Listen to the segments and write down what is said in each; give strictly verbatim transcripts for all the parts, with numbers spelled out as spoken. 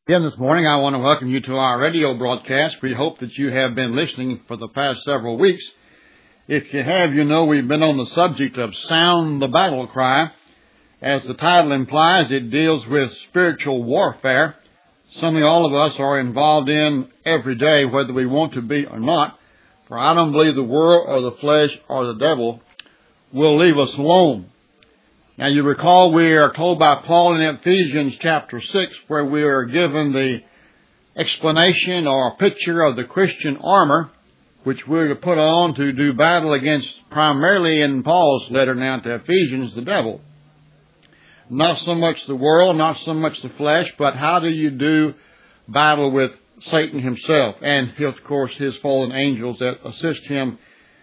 Again this morning, I want to welcome you to our radio broadcast. We hope that you have been listening for the past several weeks. If you have, you know we've been on the subject of Sound the Battle Cry. As the title implies, it deals with spiritual warfare, something all of us are involved in every day, whether we want to be or not. For I don't believe the world or the flesh or the devil will leave us alone. Now, you recall we are told by Paul in Ephesians chapter six, where we are given the explanation or picture of the Christian armor, which we're to put on to do battle against, primarily in Paul's letter now to Ephesians, the devil. Not so much the world, not so much the flesh, but how do you do battle with Satan himself and, of course, his fallen angels that assist him.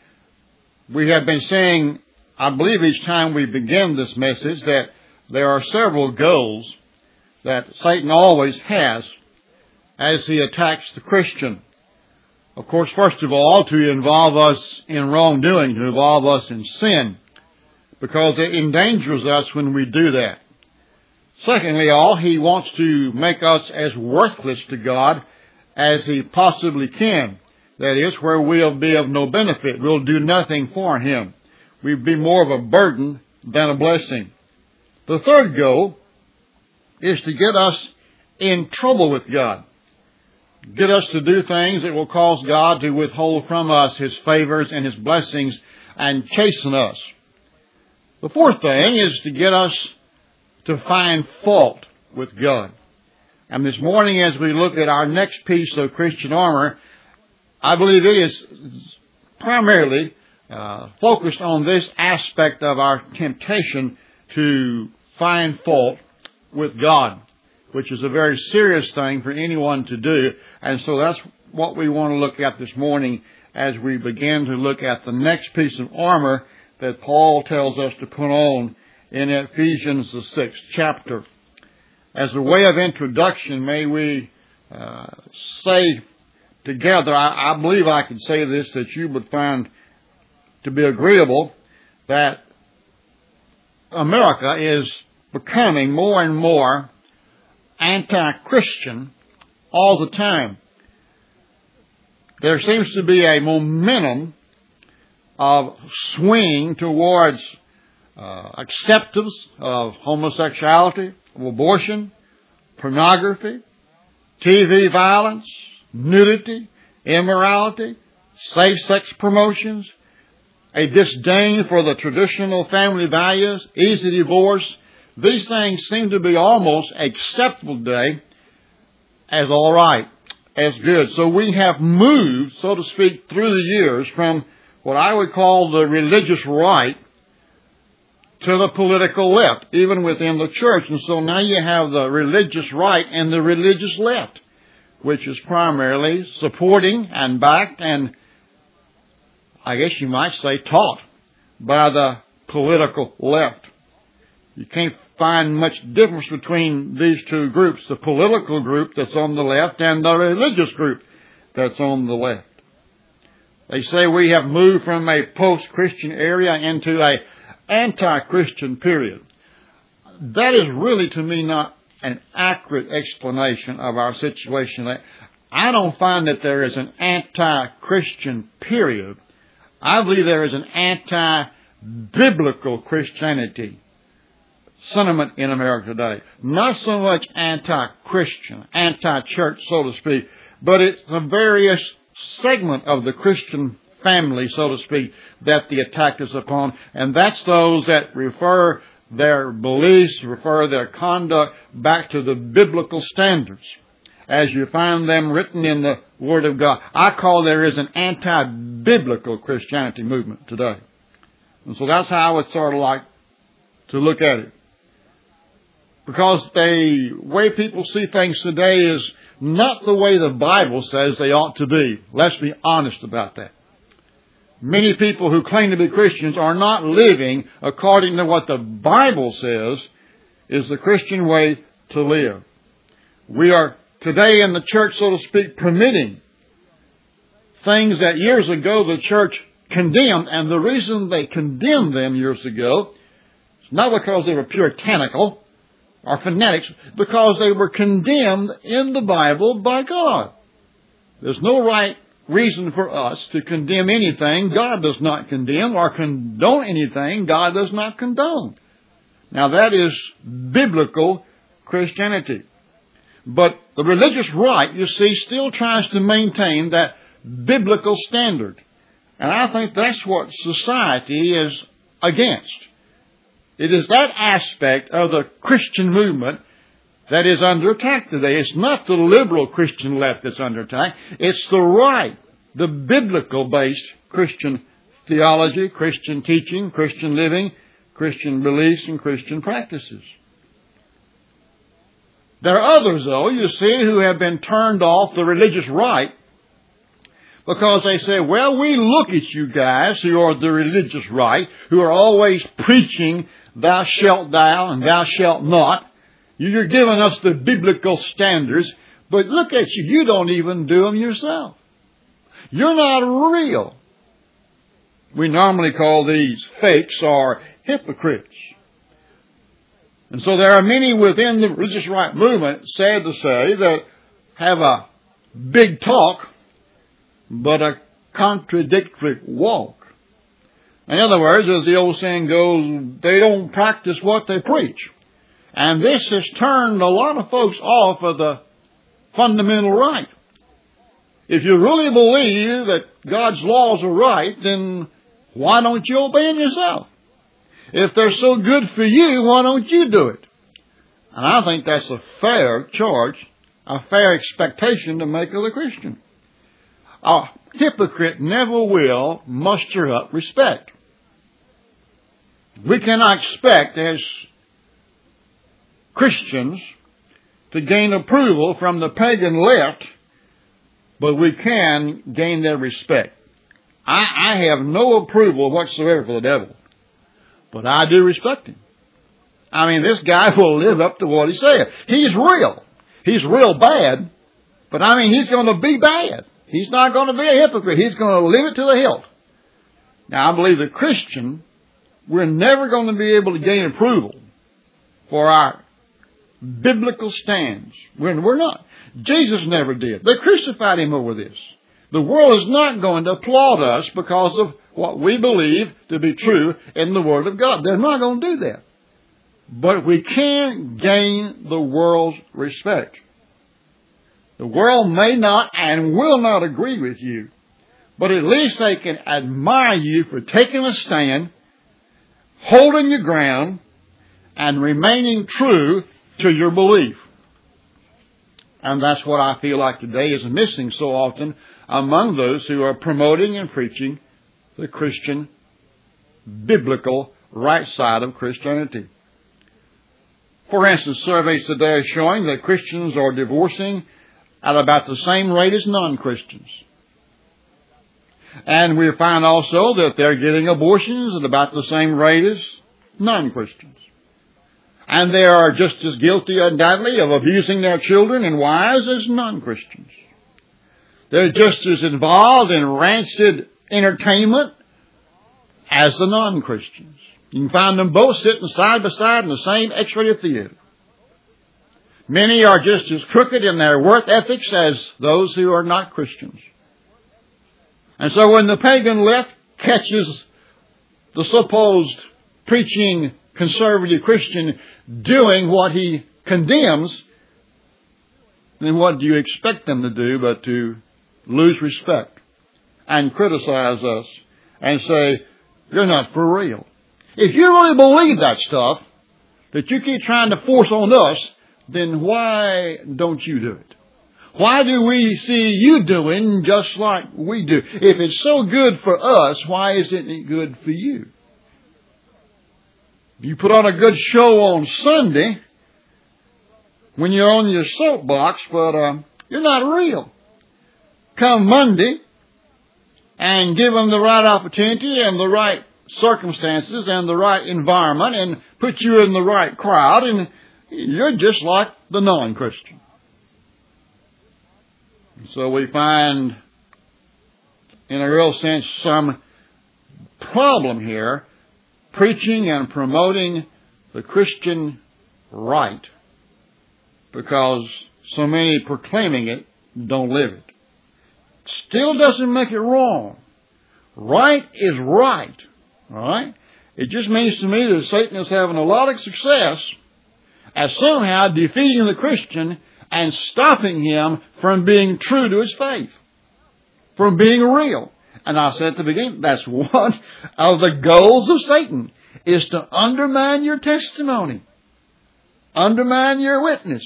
We have been saying, I believe each time we begin this message, that there are several goals that Satan always has as he attacks the Christian. Of course, first of all, to involve us in wrongdoing, to involve us in sin, because it endangers us when we do that. Secondly, all he wants to make us as worthless to God as he possibly can. That is, where we'll be of no benefit. We'll do nothing for him. We'd be more of a burden than a blessing. The third goal is to get us in trouble with God. Get us to do things that will cause God to withhold from us his favors and his blessings and chasten us. The fourth thing is to get us to find fault with God. And this morning, as we look at our next piece of Christian armor, I believe it is primarily uh, focused on this aspect of our temptation to find fault with God, which is a very serious thing for anyone to do. And so that's what we want to look at this morning as we begin to look at the next piece of armor that Paul tells us to put on in Ephesians, the sixth chapter. As a way of introduction, may we uh, say together, I, I believe I could say this, that you would find to be agreeable, that America is becoming more and more anti-Christian all the time. There seems to be a momentum of swing towards uh, acceptance of homosexuality, of abortion, pornography, T V violence, nudity, immorality, safe-sex promotions, a disdain for the traditional family values, easy divorce. These things seem to be almost acceptable today as all right, as good. So we have moved, so to speak, through the years from what I would call the religious right to the political left, even within the church. And so now you have the religious right and the religious left, which is primarily supporting and backed and, I guess you might say, taught by the political left. You can't find much difference between these two groups, the political group that's on the left and the religious group that's on the left. They say we have moved from a post-Christian area into a anti-Christian period. That is really, to me, not an accurate explanation of our situation. I don't find that there is an anti-Christian period. I believe there is an anti-biblical Christianity sentiment in America today. Not so much anti-Christian, anti-church, so to speak, but it's a various segment of the Christian family, so to speak, that the attack is upon. And that's those that refer their beliefs, refer their conduct back to the biblical standards, as you find them written in the Word of God. I call there is an anti-biblical Christianity movement today. And so that's how I would sort of like to look at it. Because the way people see things today is not the way the Bible says they ought to be. Let's be honest about that. Many people who claim to be Christians are not living according to what the Bible says is the Christian way to live. We are today in the church, so to speak, permitting things that years ago the church condemned. And the reason they condemned them years ago is not because they were puritanical, or fanatics because they were condemned in the Bible by God. There's no right reason for us to condemn anything God does not condemn, or condone anything God does not condone. Now that is biblical Christianity. But the religious right, you see, still tries to maintain that biblical standard. And I think that's what society is against. It is that aspect of the Christian movement that is under attack today. It's not the liberal Christian left that's under attack. It's the right, the biblical-based Christian theology, Christian teaching, Christian living, Christian beliefs, and Christian practices. There are others, though, you see, who have been turned off the religious right because they say, well, we look at you guys who are the religious right, who are always preaching thou shalt thou and thou shalt not. You're giving us the biblical standards, but look at you, you don't even do them yourself. You're not real. We normally call these fakes or hypocrites. And so there are many within the religious right movement, sad to say, that have a big talk, but a contradictory walk. In other words, as the old saying goes, they don't practice what they preach. And this has turned a lot of folks off of the fundamental right. If you really believe that God's laws are right, then why don't you obey them yourself? If they're so good for you, why don't you do it? And I think that's a fair charge, a fair expectation to make of the Christian. A hypocrite never will muster up respect. We cannot expect as Christians to gain approval from the pagan left, but we can gain their respect. I, I have no approval whatsoever for the devil, but I do respect him. I mean, this guy will live up to what he said. He's real. He's real bad, but I mean, he's going to be bad. He's not going to be a hypocrite. He's going to live it to the hilt. Now, I believe the Christian, we're never going to be able to gain approval for our biblical stands. We're, we're not. Jesus never did. They crucified him over this. The world is not going to applaud us because of what we believe to be true in the Word of God. They're not going to do that. But we can gain the world's respect. The world may not and will not agree with you, but at least they can admire you for taking a stand, holding your ground, and remaining true to your belief. And that's what I feel like today is missing so often among those who are promoting and preaching the Christian, biblical, right side of Christianity. For instance, surveys today are showing that Christians are divorcing at about the same rate as non-Christians. And we find also that they're getting abortions at about the same rate as non-Christians. And they are just as guilty, undoubtedly, of abusing their children and wives as non-Christians. They're just as involved in rancid entertainment as the non-Christians. You can find them both sitting side by side in the same X-rated theater. Many are just as crooked in their work ethics as those who are not Christians. And so when the pagan left catches the supposed preaching conservative Christian doing what he condemns, then what do you expect them to do but to lose respect and criticize us and say, you're not for real. If you really believe that stuff that you keep trying to force on us, then why don't you do it? Why do we see you doing just like we do? If it's so good for us, why isn't it good for you? You put on a good show on Sunday when you're on your soapbox, but uh, you're not real. Come Monday and give them the right opportunity and the right circumstances and the right environment and put you in the right crowd, and you're just like the non-Christian. So we find, in a real sense, some problem here, preaching and promoting the Christian right. because so many proclaiming it don't live it. Still doesn't make it wrong. Right is right. All right? It just means to me that Satan is having a lot of success at somehow defeating the Christian and stopping him from being true to his faith, from being real. And I said at the beginning, that's one of the goals of Satan, is to undermine your testimony, undermine your witness.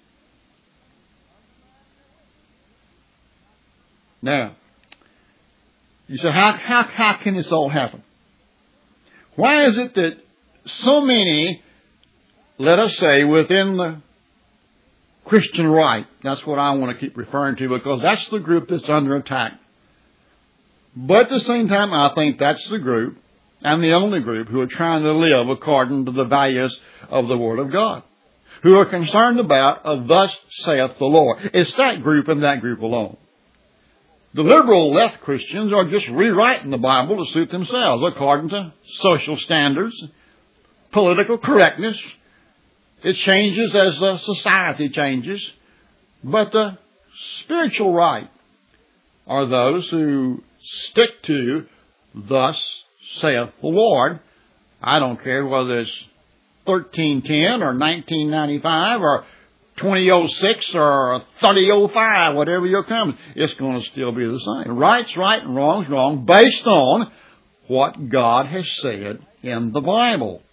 Now, you say, how, how, how can this all happen? Why is it that so many, let us say, within the Christian right, that's what I want to keep referring to, because that's the group that's under attack. But at the same time, I think that's the group, and the only group, who are trying to live according to the values of the Word of God, who are concerned about a thus saith the Lord. It's that group and that group alone. The liberal left Christians are just rewriting the Bible to suit themselves according to social standards, political correctness. It changes as the society changes. But the spiritual right are those who stick to thus saith the Lord. I don't care whether it's thirteen ten or nineteen ninety-five or twenty oh six or thirty oh five, whatever your comes, it's going to still be the same. Right's right and wrong's wrong based on what God has said in the Bible.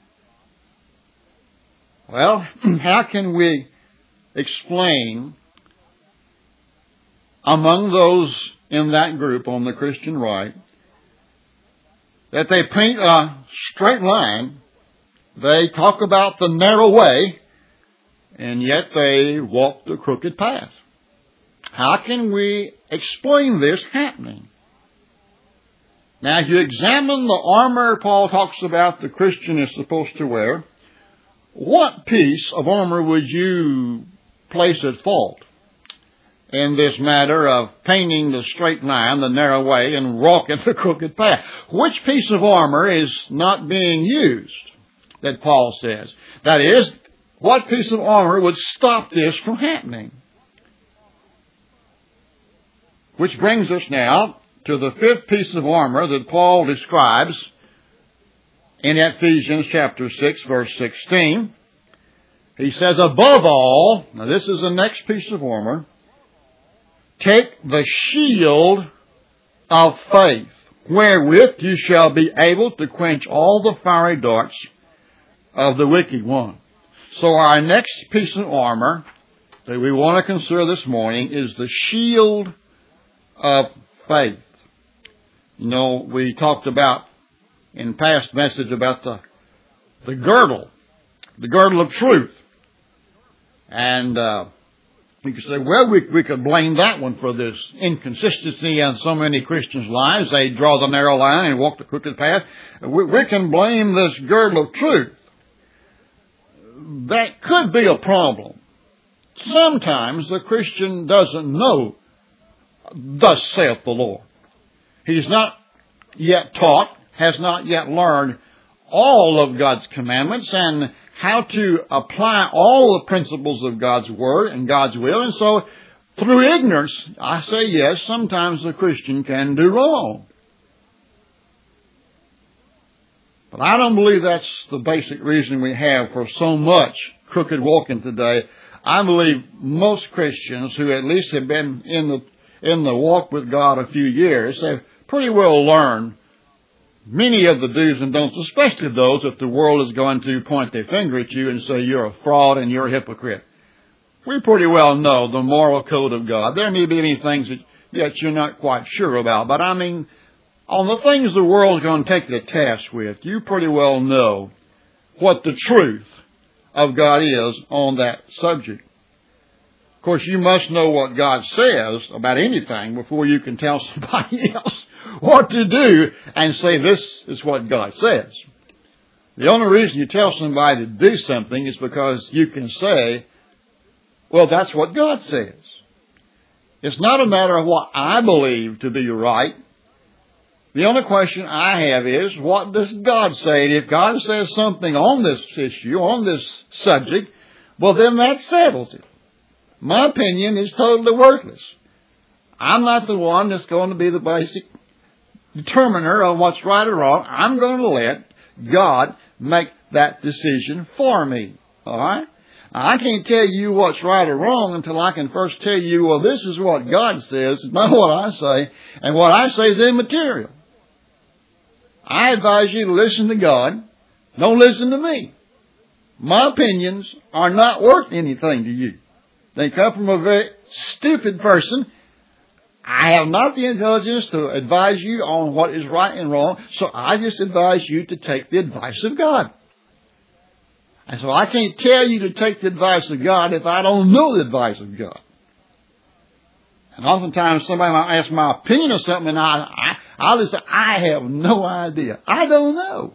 Well, how can we explain among those in that group on the Christian right that they paint a straight line, they talk about the narrow way, and yet they walk the crooked path? How can we explain this happening? Now, if you examine the armor Paul talks about the Christian is supposed to wear, what piece of armor would you place at fault in this matter of painting the straight line, the narrow way, and walking the crooked path? Which piece of armor is not being used that Paul says? That is, what piece of armor would stop this from happening? Which brings us now to the fifth piece of armor that Paul describes in Ephesians chapter six, verse sixteen. He says, above all, now this is the next piece of armor, take the shield of faith, wherewith you shall be able to quench all the fiery darts of the wicked one. So our next piece of armor that we want to consider this morning is the shield of faith. You know, we talked about in past message about the the girdle, the girdle of truth. And uh, you could say, well, we, we could blame that one for this inconsistency in so many Christians' lives. They draw the narrow line and walk the crooked path. We, we can blame this girdle of truth. That could be a problem. Sometimes the Christian doesn't know, thus saith the Lord. He's not yet taught, has not yet learned all of God's commandments and how to apply all the principles of God's Word and God's will. And so, through ignorance, I say yes, sometimes the Christian can do wrong. But I don't believe that's the basic reason we have for so much crooked walking today. I believe most Christians who at least have been in the in the walk with God a few years have pretty well learned many of the do's and don'ts, especially those that the world is going to point their finger at you and say you're a fraud and you're a hypocrite. We pretty well know the moral code of God. There may be many things that yet you're not quite sure about, but I mean, on the things the world is going to take the task with, you pretty well know what the truth of God is on that subject. Of course, you must know what God says about anything before you can tell somebody else what to do and say this is what God says. The only reason you tell somebody to do something is because you can say, well, that's what God says. It's not a matter of what I believe to be right. The only question I have is, what does God say? And if God says something on this issue, on this subject, well, then that settles it. My opinion is totally worthless. I'm not the one that's going to be the basic determiner of what's right or wrong. I'm going to let God make that decision for me. All right? I can't tell you what's right or wrong until I can first tell you, well, this is what God says, not what I say, and what I say is immaterial. I advise you to listen to God. Don't listen to me. My opinions are not worth anything to you. They come from a very stupid person. I have not the intelligence to advise you on what is right and wrong, so I just advise you to take the advice of God. And so I can't tell you to take the advice of God if I don't know the advice of God. And oftentimes somebody might ask my opinion or something, and I, I, I'll just say, I have no idea. I don't know.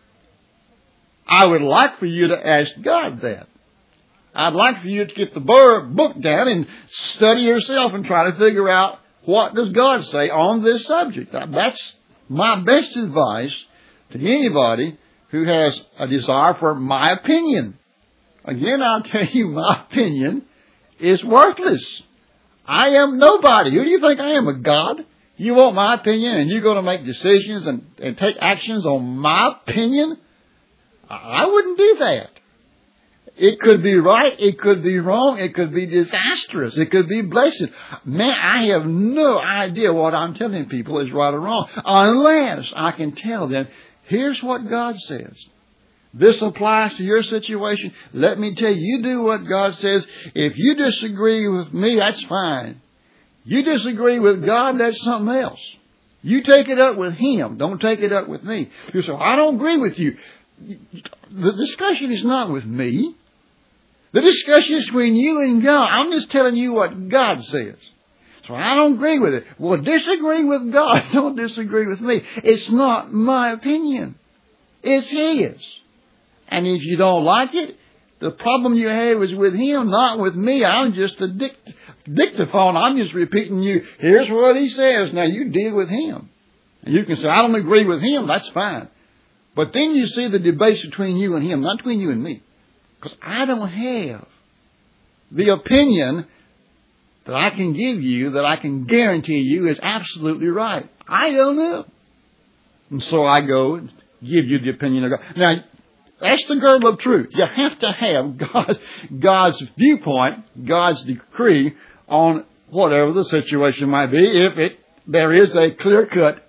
I would like for you to ask God that. I'd like for you to get the book down and study yourself and try to figure out what does God say on this subject. That's my best advice to anybody who has a desire for my opinion. Again, I'll tell you, my opinion is worthless. I am nobody. Who do you think I am, a God? You want my opinion and you're going to make decisions and, and take actions on my opinion? I wouldn't do that. It could be right. It could be wrong. It could be disastrous. It could be blessed. Man, I have no idea what I'm telling people is right or wrong unless I can tell them, here's what God says. This applies to your situation. Let me tell you, you do what God says. If you disagree with me, that's fine. You disagree with God, that's something else. You take it up with Him. Don't take it up with me. You say, I don't agree with you. The discussion is not with me. The discussion is between you and God. I'm just telling you what God says. So I don't agree with it. Well, disagree with God. Don't disagree with me. It's not my opinion. It's His. And if you don't like it, the problem you have is with Him, not with me. I'm just a dict- dictaphone. I'm just repeating you. Here's what He says. Now you deal with Him. And you can say, I don't agree with Him. That's fine. But then you see the debates between you and Him, not between you and me. Because I don't have the opinion that I can give you, that I can guarantee you is absolutely right. I don't know. And so I go and give you the opinion of God. Now, that's the girdle of truth. You have to have God, God's viewpoint, God's decree on whatever the situation might be, if it there is a clear-cut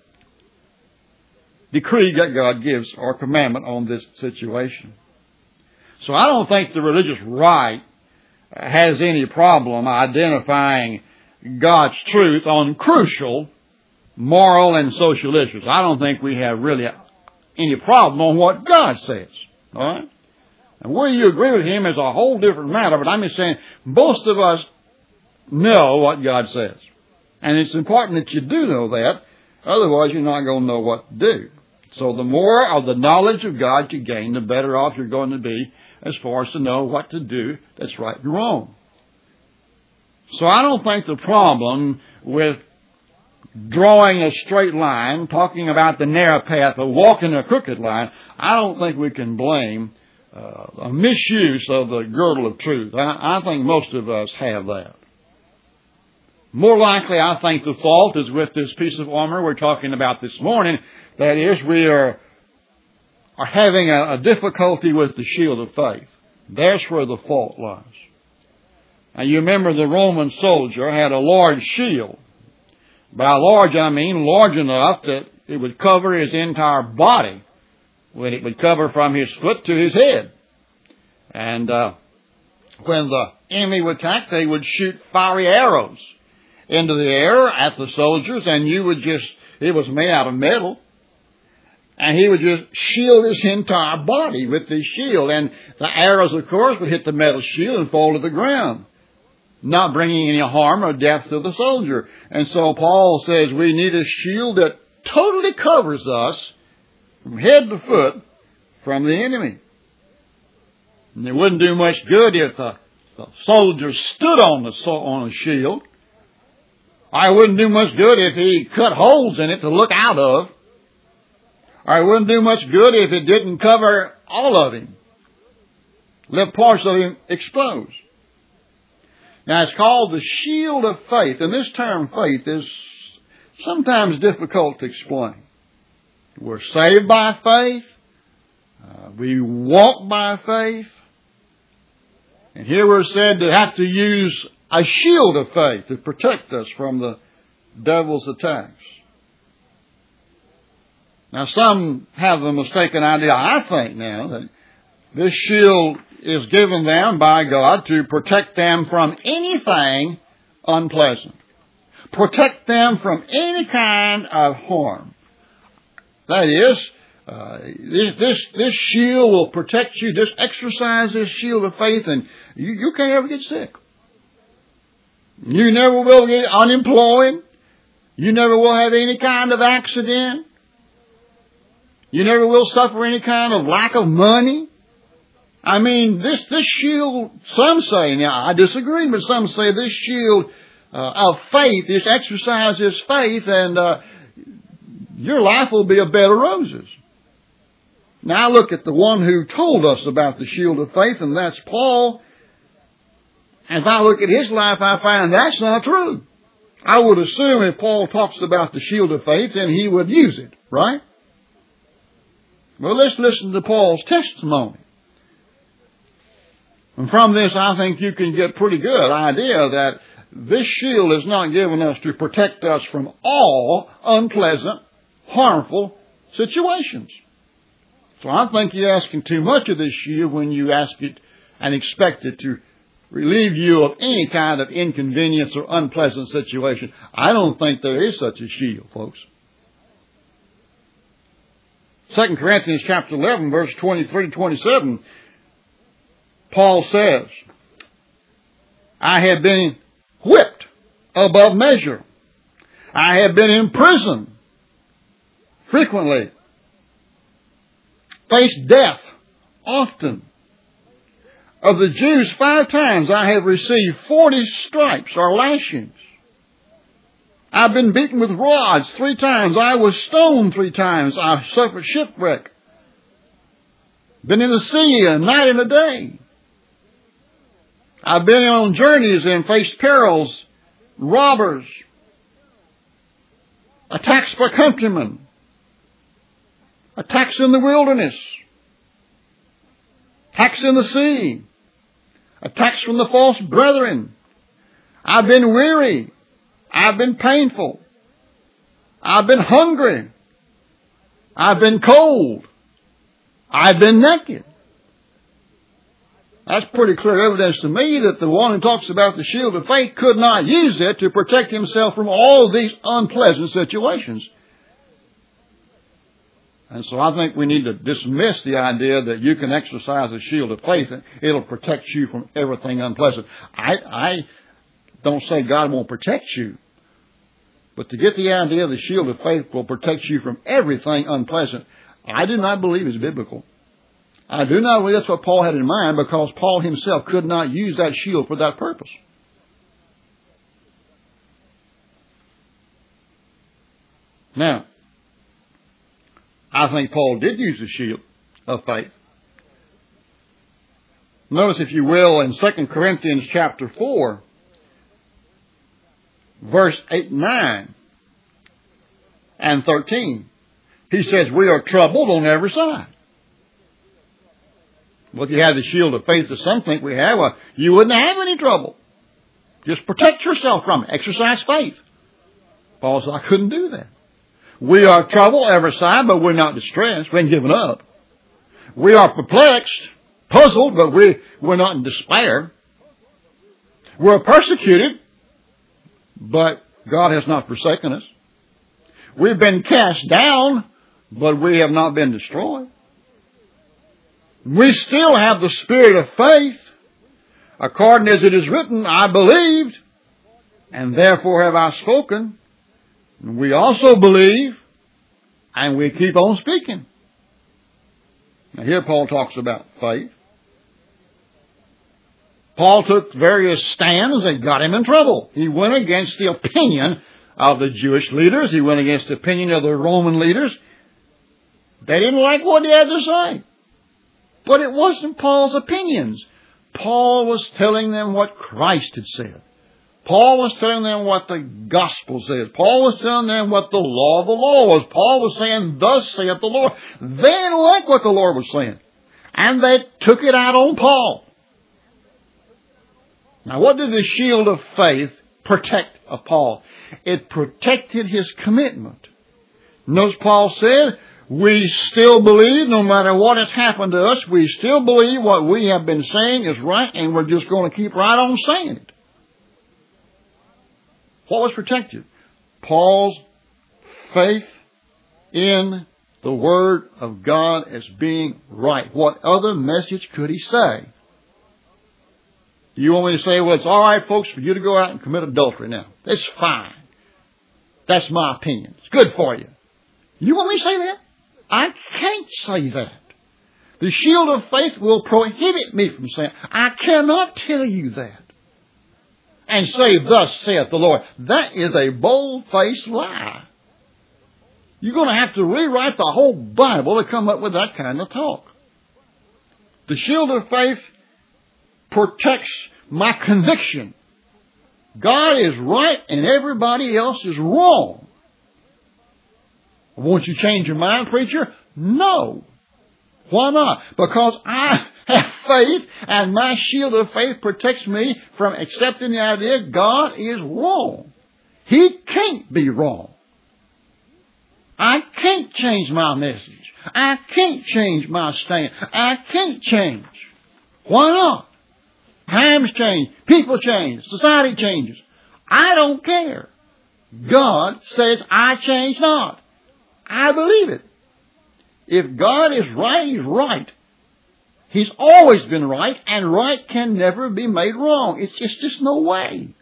decree that God gives or commandment on this situation. So I don't think the religious right has any problem identifying God's truth on crucial moral and social issues. I don't think we have really any problem on what God says. All right? And whether you agree with Him is a whole different matter, but I'm just saying most of us know what God says. And it's important that you do know that. Otherwise, you're not going to know what to do. So the more of the knowledge of God you gain, the better off you're going to be as far as to know what to do that's right and wrong. So I don't think the problem with drawing a straight line, talking about the narrow path of walking a crooked line, I don't think we can blame uh, a misuse of the girdle of truth. I, I think most of us have that. More likely, I think the fault is with this piece of armor we're talking about this morning. That is, we are are having a, a difficulty with the shield of faith. There's where the fault lies. Now, you remember the Roman soldier had a large shield. By large, I mean large enough that it would cover his entire body. When it would cover from his foot to his head. And uh, when the enemy would attack, they would shoot fiery arrows into the air at the soldiers, and you would just, it was made out of metal. And he would just shield his entire body with this shield. And the arrows, of course, would hit the metal shield and fall to the ground, not bringing any harm or death to the soldier. And so Paul says we need a shield that totally covers us from head to foot from the enemy. And it wouldn't do much good if the, the soldier stood on the, on the shield. Or it wouldn't do much good if he cut holes in it to look out of. Or it wouldn't do much good if it didn't cover all of him. left parts of him exposed. Now, it's called the shield of faith, and this term faith is sometimes difficult to explain. We're saved by faith. Uh, we walk by faith. And here we're said to have to use a shield of faith to protect us from the devil's attacks. Now, some have the mistaken idea, I think now, that this shield is given them by God to protect them from anything unpleasant. Protect them from any kind of harm. That is, uh, this, this, this shield will protect you. Just exercise this shield of faith and you, you can't ever get sick. You never will get unemployed. You never will have any kind of accident. You never will suffer any kind of lack of money. I mean, this, this shield, some say, now I disagree, but some say this shield uh, of faith, this exercises faith, and uh, your life will be a bed of roses. Now I look at the one who told us about the shield of faith, and that's Paul. And if I look at his life, I find that's not true. I would assume if Paul talks about the shield of faith, then he would use it, right? Well, let's listen to Paul's testimony. And from this, I think you can get a pretty good idea that this shield is not given us to protect us from all unpleasant, harmful situations. So I think you're asking too much of this shield when you ask it and expect it to relieve you of any kind of inconvenience or unpleasant situation. I don't think there is such a shield, folks. Second Corinthians chapter eleven, verse twenty-three to twenty-seven, Paul says, I have been whipped above measure. I have been in prison frequently. Faced death often. Of the Jews, five times I have received forty stripes or lashings. I've been beaten with rods three times. I was stoned three times. I've suffered shipwreck. Been in the sea a night and a day. I've been on journeys and faced perils, robbers, attacks by countrymen, attacks in the wilderness, attacks in the sea, attacks from the false brethren. I've been weary. I've been painful. I've been hungry. I've been cold. I've been naked. That's pretty clear evidence to me that the one who talks about the shield of faith could not use it to protect himself from all of these unpleasant situations. And so I think we need to dismiss the idea that you can exercise a shield of faith and it'll protect you from everything unpleasant. I, I don't say God won't protect you. But to get the idea the shield of faith will protect you from everything unpleasant, I do not believe is biblical. I do not believe that's what Paul had in mind, because Paul himself could not use that shield for that purpose. Now, I think Paul did use the shield of faith. Notice, if you will, in Second Corinthians chapter four, verse eight and nine and thirteen, he says, we are troubled on every side. Well, if you had the shield of faith that some think we have, well, you wouldn't have any trouble. Just protect yourself from it. Exercise faith. Paul said, I couldn't do that. We are troubled every side, but we're not distressed. We ain't given up. We are perplexed, puzzled, but we, we're not in despair. We're persecuted, but God has not forsaken us. We've been cast down, but we have not been destroyed. We still have the spirit of faith. According as it is written, I believed, and therefore have I spoken. We also believe, and we keep on speaking. Now here Paul talks about faith. Paul took various stands that got him in trouble. He went against the opinion of the Jewish leaders. He went against the opinion of the Roman leaders. They didn't like what he had to say. But it wasn't Paul's opinions. Paul was telling them what Christ had said. Paul was telling them what the gospel says. Paul was telling them what the law of the law was. Paul was saying, thus saith the Lord. They didn't like what the Lord was saying. And they took it out on Paul. Now, what did the shield of faith protect of Paul? It protected his commitment. Notice Paul said, we still believe, no matter what has happened to us, we still believe what we have been saying is right, and we're just going to keep right on saying it. What was protected? Paul's faith in the Word of God as being right. What other message could he say? You want me to say, well, it's all right, folks, for you to go out and commit adultery now. That's fine. That's my opinion. It's good for you. You want me to say that? I can't say that. The shield of faith will prohibit me from saying, I cannot tell you that. And say, thus saith the Lord. That is a bold-faced lie. You're going to have to rewrite the whole Bible to come up with that kind of talk. The shield of faith protects my conviction. God is right and everybody else is wrong. Won't you change your mind, preacher? No. Why not? Because I have faith, and my shield of faith protects me from accepting the idea God is wrong. He can't be wrong. I can't change my message. I can't change my stand. I can't change. Why not? Times change. People change. Society changes. I don't care. God says, I change not. I believe it. If God is right, He's right. He's always been right, and right can never be made wrong. It's just, just no way.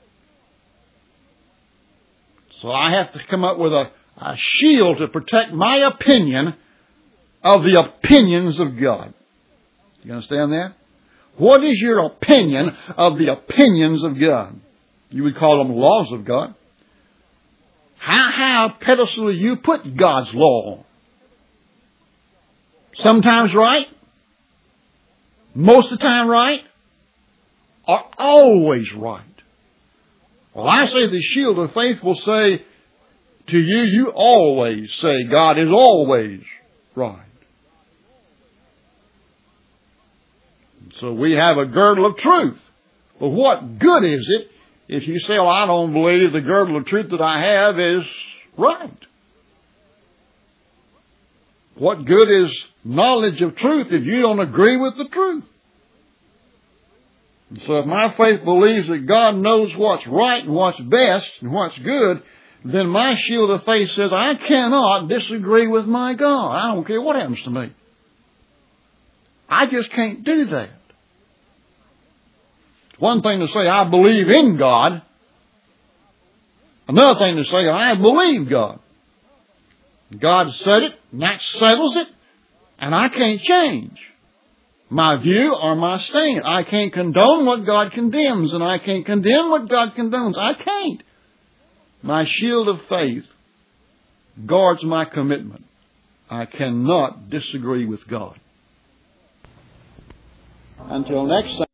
So I have to come up with a, a shield to protect my opinion of the opinions of God. You understand that? What is your opinion of the opinions of God? You would call them laws of God. How high a pedestal do you put God's law on? Sometimes right, most of the time right, or always right? Well, I say the shield of faith will say to you, you always say God is always right. So we have a girdle of truth. But what good is it if you say, well, I don't believe the girdle of truth that I have is right? What good is knowledge of truth if you don't agree with the truth? And so if my faith believes that God knows what's right and what's best and what's good, then my shield of faith says I cannot disagree with my God. I don't care what happens to me. I just can't do that. It's one thing to say I believe in God. Another thing to say I believe God. God said it, and that settles it, and I can't change my view or my stand. I can't condone what God condemns, and I can't condemn what God condones. I can't. My shield of faith guards my commitment. I cannot disagree with God. Until next time.